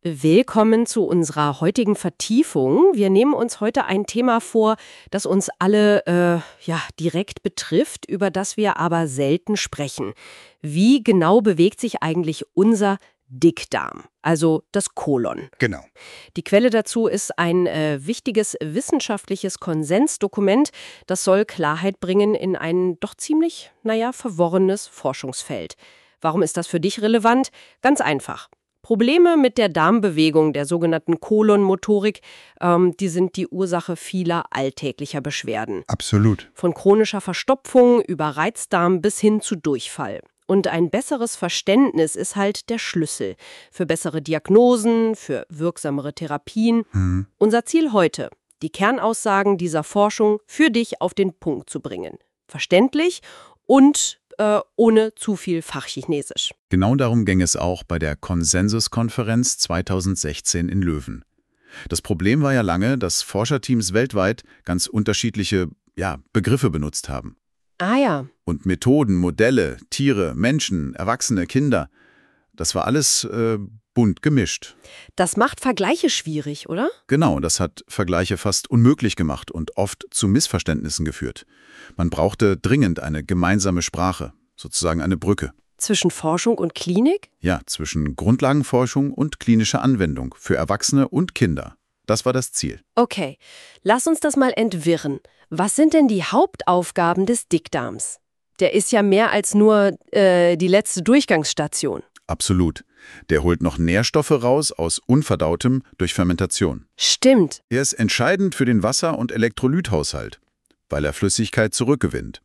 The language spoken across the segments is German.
Willkommen zu unserer heutigen Vertiefung. Wir nehmen uns heute ein Thema vor, das uns alle direkt betrifft, über das wir aber selten sprechen. Wie genau bewegt sich eigentlich unser Dickdarm, also das Kolon? Genau. Die Quelle dazu ist ein wichtiges wissenschaftliches Konsensdokument, das soll Klarheit bringen in ein doch ziemlich, verworrenes Forschungsfeld. Warum ist das für dich relevant? Ganz einfach. Probleme mit der Darmbewegung, der sogenannten Kolonmotorik, die sind die Ursache vieler alltäglicher Beschwerden. Absolut. Von chronischer Verstopfung über Reizdarm bis hin zu Durchfall. Und ein besseres Verständnis ist halt der Schlüssel für bessere Diagnosen, für wirksamere Therapien. Unser Ziel heute, die Kernaussagen dieser Forschung für dich auf den Punkt zu bringen. Verständlich und ohne zu viel Fachchinesisch. Genau darum ging es auch bei der Konsensuskonferenz 2016 in Löwen. Das Problem war ja lange, dass Forscherteams weltweit ganz unterschiedliche Begriffe benutzt haben. Ah ja. Und Methoden, Modelle, Tiere, Menschen, Erwachsene, Kinder, das war alles bunt gemischt. Das macht Vergleiche schwierig, oder? Genau, das hat Vergleiche fast unmöglich gemacht und oft zu Missverständnissen geführt. Man brauchte dringend eine gemeinsame Sprache, sozusagen eine Brücke. Zwischen Forschung und Klinik? Ja, zwischen Grundlagenforschung und klinischer Anwendung für Erwachsene und Kinder. Das war das Ziel. Okay, lass uns das mal entwirren. Was sind denn die Hauptaufgaben des Dickdarms? Der ist ja mehr als nur die letzte Durchgangsstation. Absolut. Der holt noch Nährstoffe raus aus Unverdautem durch Fermentation. Stimmt. Er ist entscheidend für den Wasser- und Elektrolythaushalt, weil er Flüssigkeit zurückgewinnt.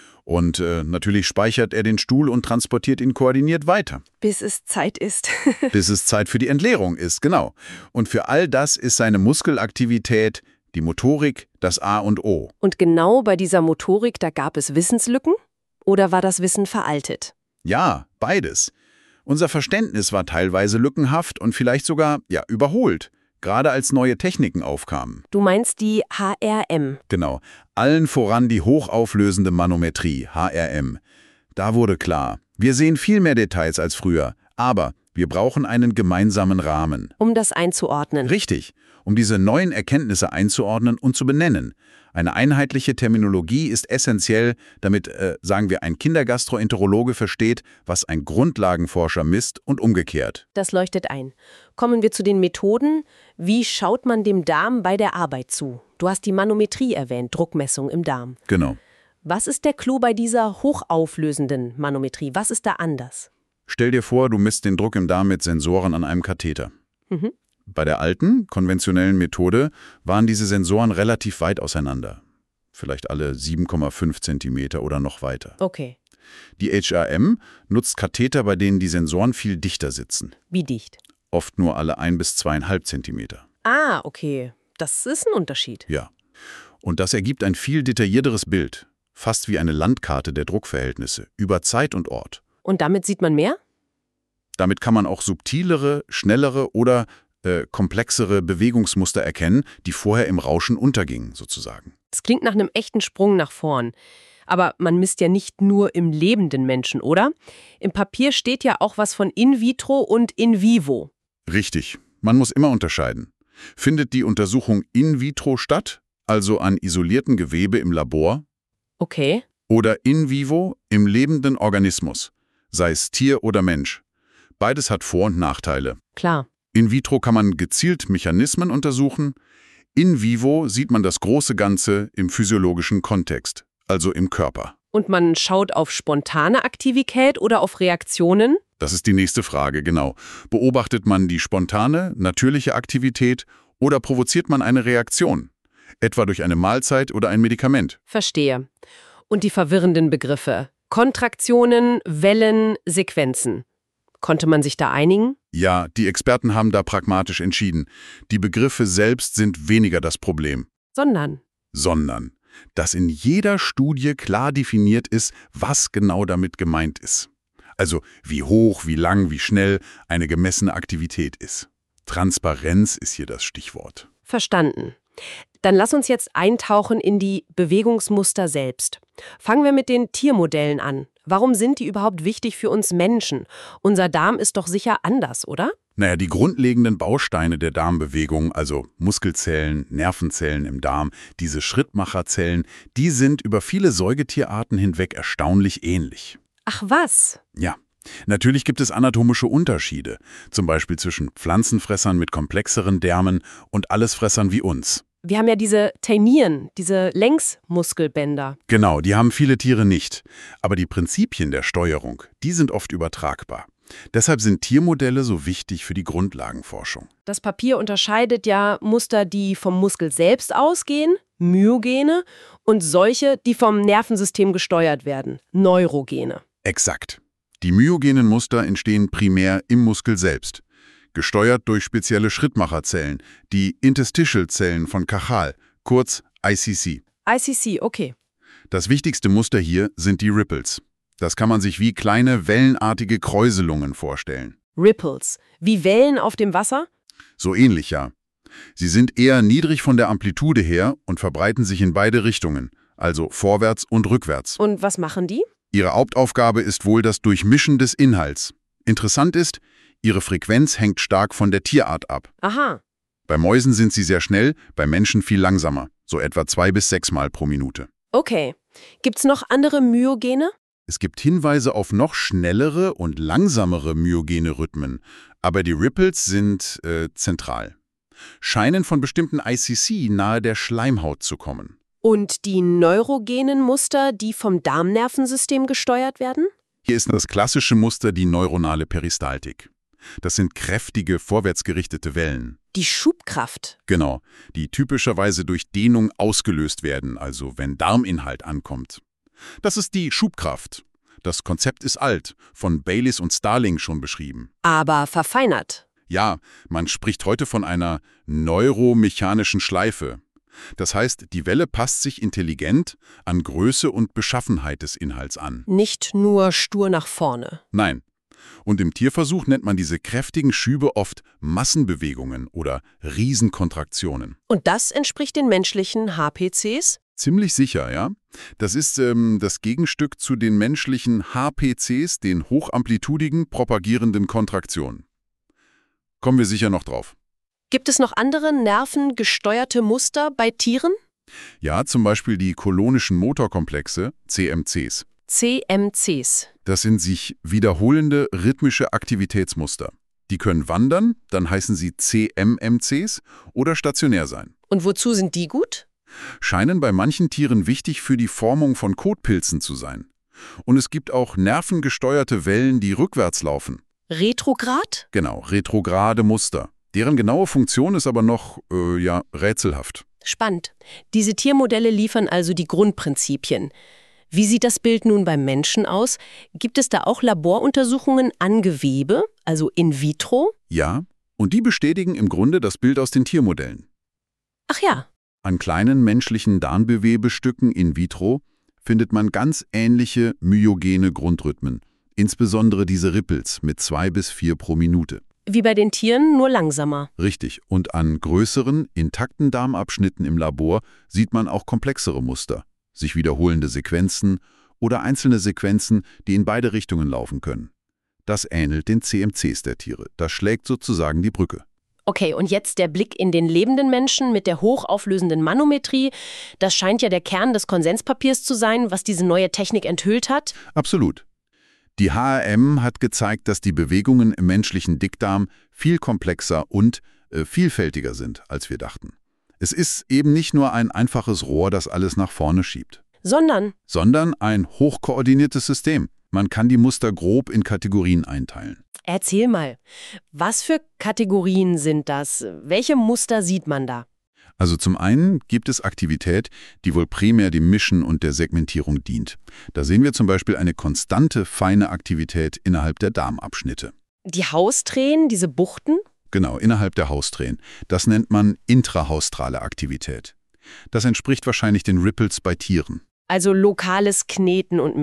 Und natürlich speichert er den Stuhl und transportiert ihn koordiniert weiter. Bis es Zeit ist. Bis es Zeit für die Entleerung ist, genau. Und für all das ist seine Muskelaktivität, die Motorik, das A und O. Und genau bei dieser Motorik, da gab es Wissenslücken? Oder war das Wissen veraltet? Ja, beides. Unser Verständnis war teilweise lückenhaft und vielleicht sogar überholt, gerade als neue Techniken aufkamen. Du meinst die HRM? Genau. Allen voran die hochauflösende Manometrie, HRM. Da wurde klar, wir sehen viel mehr Details als früher, aber wir brauchen einen gemeinsamen Rahmen. Um das einzuordnen. Richtig, um diese neuen Erkenntnisse einzuordnen und zu benennen. Eine einheitliche Terminologie ist essentiell, damit, ein Kindergastroenterologe versteht, was ein Grundlagenforscher misst und umgekehrt. Das leuchtet ein. Kommen wir zu den Methoden. Wie schaut man dem Darm bei der Arbeit zu? Du hast die Manometrie erwähnt, Druckmessung im Darm. Genau. Was ist der Clou bei dieser hochauflösenden Manometrie? Was ist da anders? Stell dir vor, du misst den Druck im Darm mit Sensoren an einem Katheter. Bei der alten, konventionellen Methode waren diese Sensoren relativ weit auseinander. Vielleicht alle 7,5 Zentimeter oder noch weiter. Okay. Die HRM nutzt Katheter, bei denen die Sensoren viel dichter sitzen. Wie dicht? Oft nur alle 1 bis 2,5 Zentimeter. Ah, okay. Das ist ein Unterschied. Ja. Und das ergibt ein viel detaillierteres Bild. Fast wie eine Landkarte der Druckverhältnisse, über Zeit und Ort. Und damit sieht man mehr? Damit kann man auch subtilere, schnellere oder komplexere Bewegungsmuster erkennen, die vorher im Rauschen untergingen, sozusagen. Das klingt nach einem echten Sprung nach vorn. Aber man misst ja nicht nur im lebenden Menschen, oder? Im Papier steht ja auch was von in vitro und in vivo. Richtig. Man muss immer unterscheiden. Findet die Untersuchung in vitro statt, also an isolierten Gewebe im Labor? Okay. Oder in vivo im lebenden Organismus, sei es Tier oder Mensch? Beides hat Vor- und Nachteile. Klar. In vitro kann man gezielt Mechanismen untersuchen. In vivo sieht man das große Ganze im physiologischen Kontext, also im Körper. Und man schaut auf spontane Aktivität oder auf Reaktionen? Das ist die nächste Frage, genau. Beobachtet man die spontane, natürliche Aktivität oder provoziert man eine Reaktion? Etwa durch eine Mahlzeit oder ein Medikament? Verstehe. Und die verwirrenden Begriffe? Kontraktionen, Wellen, Sequenzen. Konnte man sich da einigen? Ja, die Experten haben da pragmatisch entschieden. Die Begriffe selbst sind weniger das Problem. Sondern, dass in jeder Studie klar definiert ist, was genau damit gemeint ist. Also wie hoch, wie lang, wie schnell eine gemessene Aktivität ist. Transparenz ist hier das Stichwort. Verstanden. Dann lass uns jetzt eintauchen in die Bewegungsmuster selbst. Fangen wir mit den Tiermodellen an. Warum sind die überhaupt wichtig für uns Menschen? Unser Darm ist doch sicher anders, oder? Naja, die grundlegenden Bausteine der Darmbewegung, also Muskelzellen, Nervenzellen im Darm, diese Schrittmacherzellen, die sind über viele Säugetierarten hinweg erstaunlich ähnlich. Ach was? Ja. Natürlich gibt es anatomische Unterschiede, zum Beispiel zwischen Pflanzenfressern mit komplexeren Därmen und Allesfressern wie uns. Wir haben ja diese Taenien, diese Längsmuskelbänder. Genau, die haben viele Tiere nicht. Aber die Prinzipien der Steuerung, die sind oft übertragbar. Deshalb sind Tiermodelle so wichtig für die Grundlagenforschung. Das Papier unterscheidet ja Muster, die vom Muskel selbst ausgehen, Myogene, und solche, die vom Nervensystem gesteuert werden, Neurogene. Exakt. Die myogenen Muster entstehen primär im Muskel selbst, gesteuert durch spezielle Schrittmacherzellen, die Interstitial-Zellen von Cajal, kurz ICC. ICC, okay. Das wichtigste Muster hier sind die Ripples. Das kann man sich wie kleine wellenartige Kräuselungen vorstellen. Ripples, wie Wellen auf dem Wasser? So ähnlich, ja. Sie sind eher niedrig von der Amplitude her und verbreiten sich in beide Richtungen, also vorwärts und rückwärts. Und was machen die? Ihre Hauptaufgabe ist wohl das Durchmischen des Inhalts. Interessant ist, ihre Frequenz hängt stark von der Tierart ab. Aha. Bei Mäusen sind sie sehr schnell, bei Menschen viel langsamer, so etwa 2 bis 6 Mal pro Minute. Okay. Gibt's noch andere Myogene? Es gibt Hinweise auf noch schnellere und langsamere myogene Rhythmen, aber die Ripples sind zentral. Scheinen von bestimmten ICC nahe der Schleimhaut zu kommen. Und die neurogenen Muster, die vom Darmnervensystem gesteuert werden? Hier ist das klassische Muster die neuronale Peristaltik. Das sind kräftige, vorwärtsgerichtete Wellen. Die Schubkraft. Genau, die typischerweise durch Dehnung ausgelöst werden, also wenn Darminhalt ankommt. Das ist die Schubkraft. Das Konzept ist alt, von Bayliss und Starling schon beschrieben. Aber verfeinert. Ja, man spricht heute von einer neuromechanischen Schleife. Das heißt, die Welle passt sich intelligent an Größe und Beschaffenheit des Inhalts an. Nicht nur stur nach vorne. Nein. Und im Tierversuch nennt man diese kräftigen Schübe oft Massenbewegungen oder Riesenkontraktionen. Und das entspricht den menschlichen HPCs? Ziemlich sicher, ja. Das ist das Gegenstück zu den menschlichen HPCs, den hochamplitudigen, propagierenden Kontraktionen. Kommen wir sicher noch drauf. Gibt es noch andere nervengesteuerte Muster bei Tieren? Ja, zum Beispiel die kolonischen Motorkomplexe, CMCs. CMCs. Das sind sich wiederholende rhythmische Aktivitätsmuster. Die können wandern, dann heißen sie CMMCs, oder stationär sein. Und wozu sind die gut? Scheinen bei manchen Tieren wichtig für die Formung von Kotpilzen zu sein. Und es gibt auch nervengesteuerte Wellen, die rückwärts laufen. Retrograd? Genau, retrograde Muster. Deren genaue Funktion ist aber noch, rätselhaft. Spannend. Diese Tiermodelle liefern also die Grundprinzipien. Wie sieht das Bild nun beim Menschen aus? Gibt es da auch Laboruntersuchungen an Gewebe, also in vitro? Ja, und die bestätigen im Grunde das Bild aus den Tiermodellen. Ach ja. An kleinen menschlichen Darmgewebestücken in vitro findet man ganz ähnliche myogene Grundrhythmen, insbesondere diese Ripples mit 2 bis 4 pro Minute. Wie bei den Tieren, nur langsamer. Richtig. Und an größeren, intakten Darmabschnitten im Labor sieht man auch komplexere Muster, sich wiederholende Sequenzen oder einzelne Sequenzen, die in beide Richtungen laufen können. Das ähnelt den CMCs der Tiere. Das schlägt sozusagen die Brücke. Okay, und jetzt der Blick in den lebenden Menschen mit der hochauflösenden Manometrie. Das scheint ja der Kern des Konsenspapiers zu sein, was diese neue Technik enthüllt hat. Absolut. Die HRM hat gezeigt, dass die Bewegungen im menschlichen Dickdarm viel komplexer und vielfältiger sind, als wir dachten. Es ist eben nicht nur ein einfaches Rohr, das alles nach vorne schiebt. Sondern ein hochkoordiniertes System. Man kann die Muster grob in Kategorien einteilen. Erzähl mal, was für Kategorien sind das? Welche Muster sieht man da? Also zum einen gibt es Aktivität, die wohl primär dem Mischen und der Segmentierung dient. Da sehen wir zum Beispiel eine konstante, feine Aktivität innerhalb der Darmabschnitte. Die Haustränen, diese Buchten? Genau, innerhalb der Haustränen. Das nennt man intrahaustrale Aktivität. Das entspricht wahrscheinlich den Ripples bei Tieren. Also lokales Kneten und Mischen.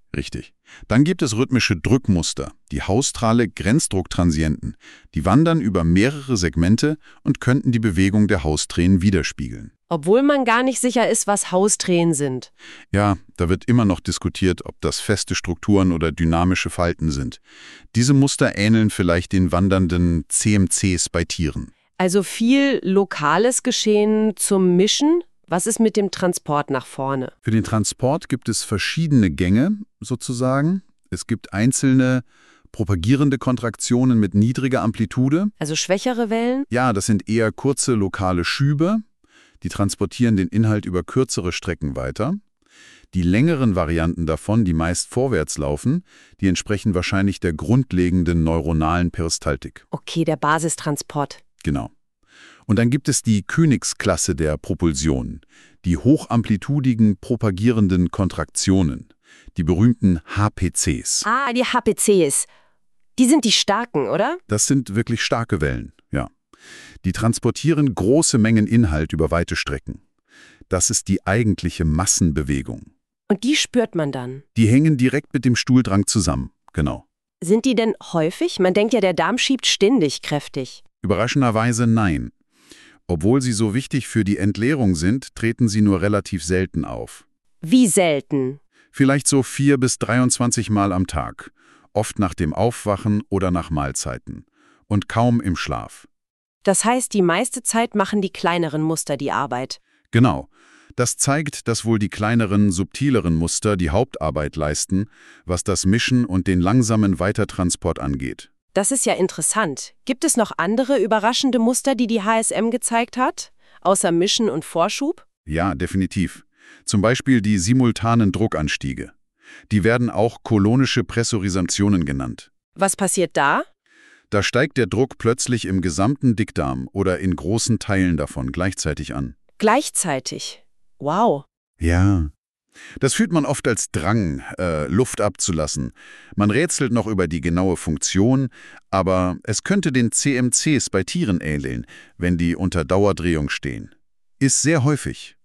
Richtig. Dann gibt es rhythmische Drückmuster, die haustrale Grenzdrucktransienten. Die wandern über mehrere Segmente und könnten die Bewegung der Haustränen widerspiegeln. Obwohl man gar nicht sicher ist, was Haustränen sind. Ja, da wird immer noch diskutiert, ob das feste Strukturen oder dynamische Falten sind. Diese Muster ähneln vielleicht den wandernden CMCs bei Tieren. Also viel lokales Geschehen zum Mischen. Was ist mit dem Transport nach vorne? Für den Transport gibt es verschiedene Gänge, sozusagen. Es gibt einzelne propagierende Kontraktionen mit niedriger Amplitude. Also schwächere Wellen? Ja, das sind eher kurze lokale Schübe. Die transportieren den Inhalt über kürzere Strecken weiter. Die längeren Varianten davon, die meist vorwärts laufen, die entsprechen wahrscheinlich der grundlegenden neuronalen Peristaltik. Okay, der Basistransport. Genau. Und dann gibt es die Königsklasse der Propulsion, die hochamplitudigen propagierenden Kontraktionen, die berühmten HPCs. Ah, die HPCs. Die sind die starken, oder? Das sind wirklich starke Wellen, ja. Die transportieren große Mengen Inhalt über weite Strecken. Das ist die eigentliche Massenbewegung. Und die spürt man dann? Die hängen direkt mit dem Stuhldrang zusammen, genau. Sind die denn häufig? Man denkt ja, der Darm schiebt ständig kräftig. Überraschenderweise nein. Obwohl sie so wichtig für die Entleerung sind, treten sie nur relativ selten auf. Wie selten? Vielleicht so 4 bis 23 Mal am Tag, oft nach dem Aufwachen oder nach Mahlzeiten und kaum im Schlaf. Das heißt, die meiste Zeit machen die kleineren Muster die Arbeit. Genau. Das zeigt, dass wohl die kleineren, subtileren Muster die Hauptarbeit leisten, was das Mischen und den langsamen Weitertransport angeht. Das ist ja interessant. Gibt es noch andere überraschende Muster, die die HSM gezeigt hat? Außer Mischen und Vorschub? Ja, definitiv. Zum Beispiel die simultanen Druckanstiege. Die werden auch kolonische Pressurisationen genannt. Was passiert da? Da steigt der Druck plötzlich im gesamten Dickdarm oder in großen Teilen davon gleichzeitig an. Gleichzeitig? Wow. Ja. Das fühlt man oft als Drang, Luft abzulassen. Man rätselt noch über die genaue Funktion, aber es könnte den CMCs bei Tieren ähneln, wenn die unter Dauerdrehung stehen. Ist sehr häufig.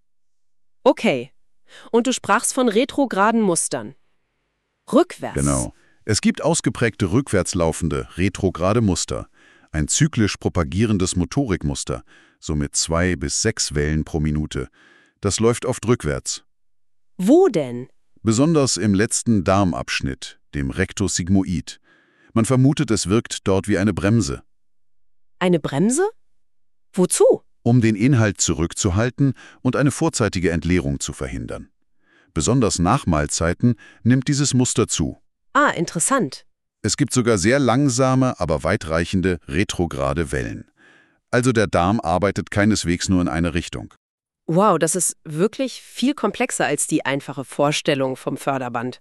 Okay. Und du sprachst von retrograden Mustern. Rückwärts. Genau. Es gibt ausgeprägte rückwärts laufende, retrograde Muster. Ein zyklisch propagierendes Motorikmuster, so mit 2 bis 6 Wellen pro Minute. Das läuft oft rückwärts. Wo denn? Besonders im letzten Darmabschnitt, dem Recto sigmoid. Man vermutet, es wirkt dort wie eine Bremse. Eine Bremse? Wozu? Um den Inhalt zurückzuhalten und eine vorzeitige Entleerung zu verhindern. Besonders nach Mahlzeiten nimmt dieses Muster zu. Ah, interessant. Es gibt sogar sehr langsame, aber weitreichende retrograde Wellen. Also der Darm arbeitet keineswegs nur in eine Richtung. Wow, das ist wirklich viel komplexer als die einfache Vorstellung vom Förderband.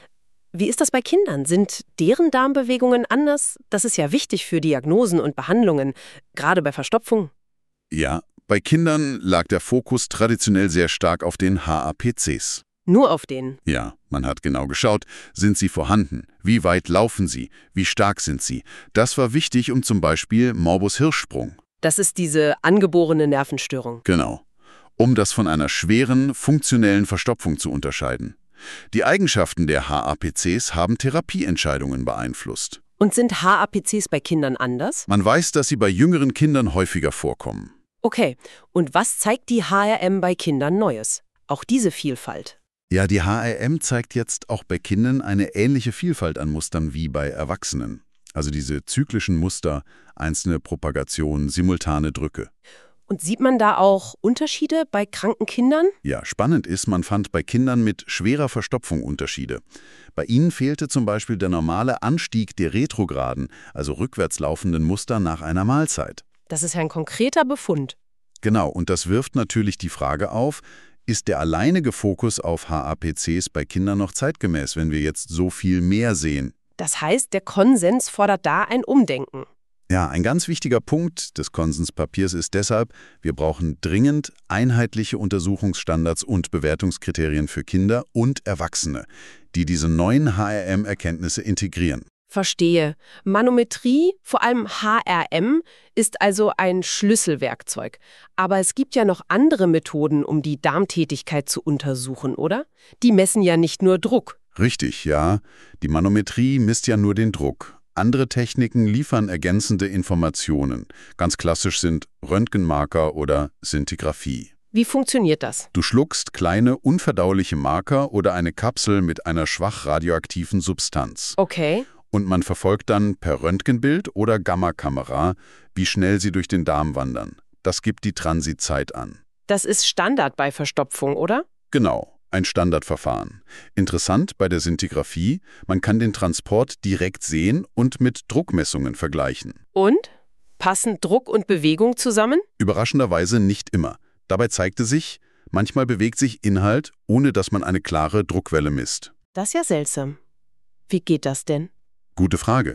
Wie ist das bei Kindern? Sind deren Darmbewegungen anders? Das ist ja wichtig für Diagnosen und Behandlungen, gerade bei Verstopfung. Ja, bei Kindern lag der Fokus traditionell sehr stark auf den HAPCs. Nur auf den? Ja, man hat genau geschaut, sind sie vorhanden? Wie weit laufen sie? Wie stark sind sie? Das war wichtig, um zum Beispiel Morbus Hirschsprung. Das ist diese angeborene Nervenstörung. Genau. Um das von einer schweren, funktionellen Verstopfung zu unterscheiden. Die Eigenschaften der HAPCs haben Therapieentscheidungen beeinflusst. Und sind HAPCs bei Kindern anders? Man weiß, dass sie bei jüngeren Kindern häufiger vorkommen. Okay, und was zeigt die HRM bei Kindern Neues? Auch diese Vielfalt. Ja, die HRM zeigt jetzt auch bei Kindern eine ähnliche Vielfalt an Mustern wie bei Erwachsenen. Also diese zyklischen Muster, einzelne Propagationen, simultane Drücke. Und sieht man da auch Unterschiede bei kranken Kindern? Ja, spannend ist, man fand bei Kindern mit schwerer Verstopfung Unterschiede. Bei ihnen fehlte zum Beispiel der normale Anstieg der retrograden, also rückwärts laufenden Muster nach einer Mahlzeit. Das ist ja ein konkreter Befund. Genau, und das wirft natürlich die Frage auf, ist der alleinige Fokus auf HAPCs bei Kindern noch zeitgemäß, wenn wir jetzt so viel mehr sehen? Das heißt, der Konsens fordert da ein Umdenken. Ja, ein ganz wichtiger Punkt des Konsenspapiers ist deshalb, wir brauchen dringend einheitliche Untersuchungsstandards und Bewertungskriterien für Kinder und Erwachsene, die diese neuen HRM-Erkenntnisse integrieren. Verstehe. Manometrie, vor allem HRM, ist also ein Schlüsselwerkzeug. Aber es gibt ja noch andere Methoden, um die Darmtätigkeit zu untersuchen, oder? Die messen ja nicht nur Druck. Richtig, ja. Die Manometrie misst ja nur den Druck. Andere Techniken liefern ergänzende Informationen. Ganz klassisch sind Röntgenmarker oder Szintigraphie. Wie funktioniert das? Du schluckst kleine, unverdauliche Marker oder eine Kapsel mit einer schwach radioaktiven Substanz. Okay. Und man verfolgt dann per Röntgenbild oder Gammakamera, wie schnell sie durch den Darm wandern. Das gibt die Transitzeit an. Das ist Standard bei Verstopfung, oder? Genau, ein Standardverfahren. Interessant bei der Szintigraphie, man kann den Transport direkt sehen und mit Druckmessungen vergleichen. Und? Passen Druck und Bewegung zusammen? Überraschenderweise nicht immer. Dabei zeigte sich, manchmal bewegt sich Inhalt, ohne dass man eine klare Druckwelle misst. Das ist ja seltsam. Wie geht das denn? Gute Frage.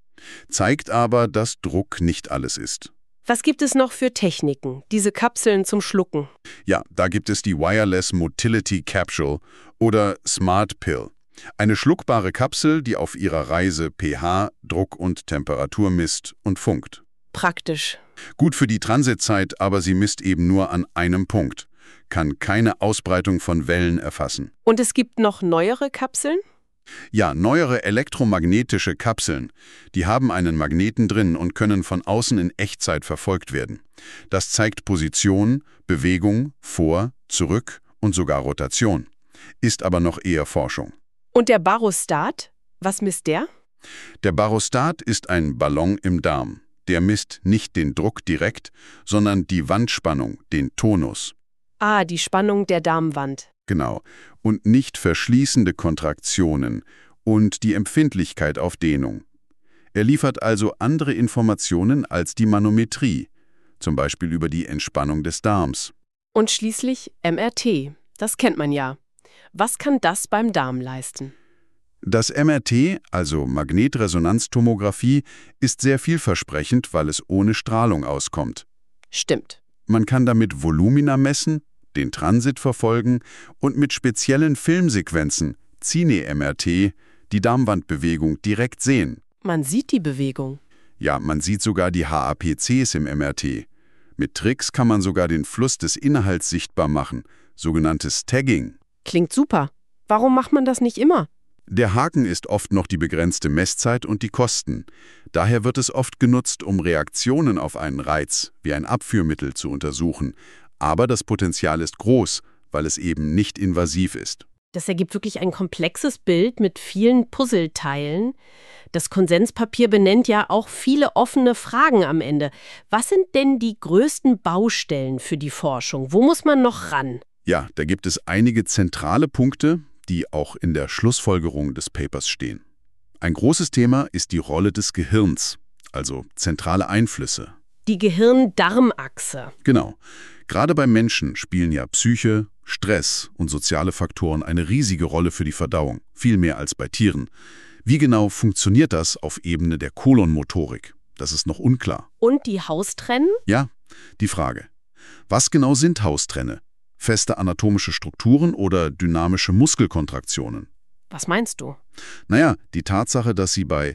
Zeigt aber, dass Druck nicht alles ist. Was gibt es noch für Techniken, diese Kapseln zum Schlucken? Ja, da gibt es die Wireless Motility Capsule oder Smart Pill. Eine schluckbare Kapsel, die auf ihrer Reise pH, Druck und Temperatur misst und funkt. Praktisch. Gut für die Transitzeit, aber sie misst eben nur an einem Punkt. Kann keine Ausbreitung von Wellen erfassen. Und es gibt noch neuere Kapseln? Ja, neuere elektromagnetische Kapseln. Die haben einen Magneten drin und können von außen in Echtzeit verfolgt werden. Das zeigt Position, Bewegung, vor, zurück und sogar Rotation. Ist aber noch eher Forschung. Und der Barostat? Was misst der? Der Barostat ist ein Ballon im Darm. Der misst nicht den Druck direkt, sondern die Wandspannung, den Tonus. Ah, die Spannung der Darmwand. Genau. Und nicht verschließende Kontraktionen und die Empfindlichkeit auf Dehnung. Er liefert also andere Informationen als die Manometrie, zum Beispiel über die Entspannung des Darms. Und schließlich MRT. Das kennt man ja. Was kann das beim Darm leisten? Das MRT, also Magnetresonanztomographie, ist sehr vielversprechend, weil es ohne Strahlung auskommt. Stimmt. Man kann damit Volumina messen, den Transit verfolgen und mit speziellen Filmsequenzen, Cine-MRT, die Darmwandbewegung direkt sehen. Man sieht die Bewegung. Ja, man sieht sogar die HAPCs im MRT. Mit Tricks kann man sogar den Fluss des Inhalts sichtbar machen, sogenanntes Tagging. Klingt super. Warum macht man das nicht immer? Der Haken ist oft noch die begrenzte Messzeit und die Kosten. Daher wird es oft genutzt, um Reaktionen auf einen Reiz, wie ein Abführmittel, zu untersuchen. Aber das Potenzial ist groß, weil es eben nicht invasiv ist. Das ergibt wirklich ein komplexes Bild mit vielen Puzzleteilen. Das Konsenspapier benennt ja auch viele offene Fragen am Ende. Was sind denn die größten Baustellen für die Forschung? Wo muss man noch ran? Ja, da gibt es einige zentrale Punkte, die auch in der Schlussfolgerung des Papers stehen. Ein großes Thema ist die Rolle des Gehirns, also zentrale Einflüsse. Die Gehirn-Darm-Achse. Genau. Gerade bei Menschen spielen ja Psyche, Stress und soziale Faktoren eine riesige Rolle für die Verdauung, viel mehr als bei Tieren. Wie genau funktioniert das auf Ebene der Kolonmotorik? Das ist noch unklar. Und die Haustrennen? Ja, die Frage. Was genau sind Haustrenne? Feste anatomische Strukturen oder dynamische Muskelkontraktionen? Was meinst du? Naja, die Tatsache, dass sie bei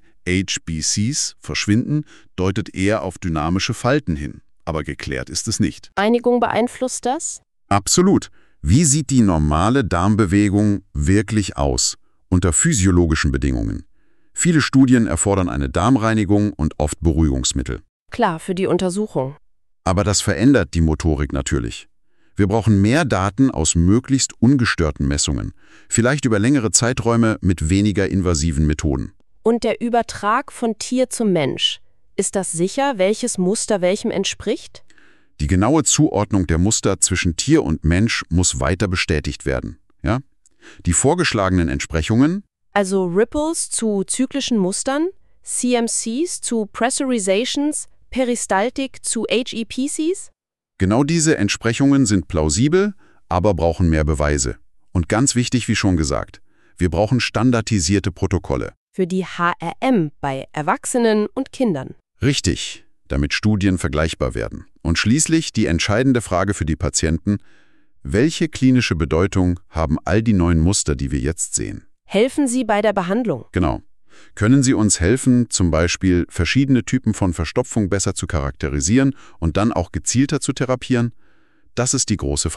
HBCs verschwinden, deutet eher auf dynamische Falten hin. Aber geklärt ist es nicht. Reinigung beeinflusst das? Absolut. Wie sieht die normale Darmbewegung wirklich aus, unter physiologischen Bedingungen? Viele Studien erfordern eine Darmreinigung und oft Beruhigungsmittel. Klar, für die Untersuchung. Aber das verändert die Motorik natürlich. Wir brauchen mehr Daten aus möglichst ungestörten Messungen, vielleicht über längere Zeiträume mit weniger invasiven Methoden. Und der Übertrag von Tier zum Mensch, ist das sicher, welches Muster welchem entspricht? Die genaue Zuordnung der Muster zwischen Tier und Mensch muss weiter bestätigt werden. Ja? Die vorgeschlagenen Entsprechungen, also Ripples zu zyklischen Mustern, CMCs zu Pressurizations, Peristaltik zu HEPCs? genau diese Entsprechungen sind plausibel, aber brauchen mehr Beweise. Und ganz wichtig, wie schon gesagt, wir brauchen standardisierte Protokolle. Für die HRM bei Erwachsenen und Kindern. Richtig, damit Studien vergleichbar werden. Und schließlich die entscheidende Frage für die Patienten: Welche klinische Bedeutung haben all die neuen Muster, die wir jetzt sehen? Helfen sie bei der Behandlung? Genau. Können sie uns helfen, zum Beispiel verschiedene Typen von Verstopfung besser zu charakterisieren und dann auch gezielter zu therapieren? Das ist die große Frage.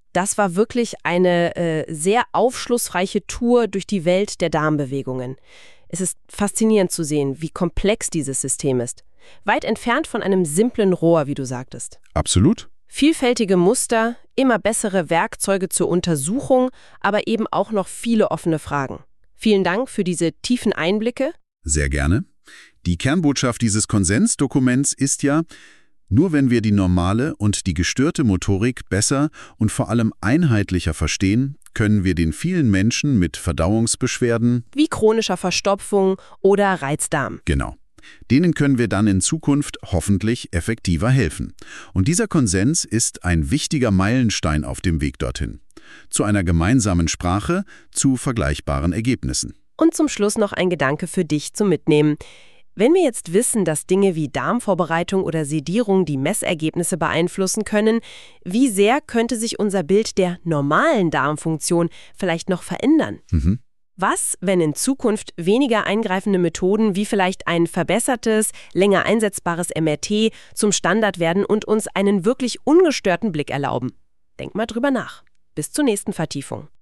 Das war wirklich eine sehr aufschlussreiche Tour durch die Welt der Darmbewegungen. Es ist faszinierend zu sehen, wie komplex dieses System ist. Weit entfernt von einem simplen Rohr, wie du sagtest. Absolut. Vielfältige Muster, immer bessere Werkzeuge zur Untersuchung, aber eben auch noch viele offene Fragen. Vielen Dank für diese tiefen Einblicke. Sehr gerne. Die Kernbotschaft dieses Konsensdokuments ist ja, nur wenn wir die normale und die gestörte Motorik besser und vor allem einheitlicher verstehen, können wir den vielen Menschen mit Verdauungsbeschwerden wie chronischer Verstopfung oder Reizdarm. Genau. Denen können wir dann in Zukunft hoffentlich effektiver helfen. Und dieser Konsens ist ein wichtiger Meilenstein auf dem Weg dorthin. Zu einer gemeinsamen Sprache, zu vergleichbaren Ergebnissen. Und zum Schluss noch ein Gedanke für dich zum Mitnehmen. Wenn wir jetzt wissen, dass Dinge wie Darmvorbereitung oder Sedierung die Messergebnisse beeinflussen können, wie sehr könnte sich unser Bild der normalen Darmfunktion vielleicht noch verändern? Was, wenn in Zukunft weniger eingreifende Methoden wie vielleicht ein verbessertes, länger einsetzbares MRT zum Standard werden und uns einen wirklich ungestörten Blick erlauben? Denk mal drüber nach. Bis zur nächsten Vertiefung.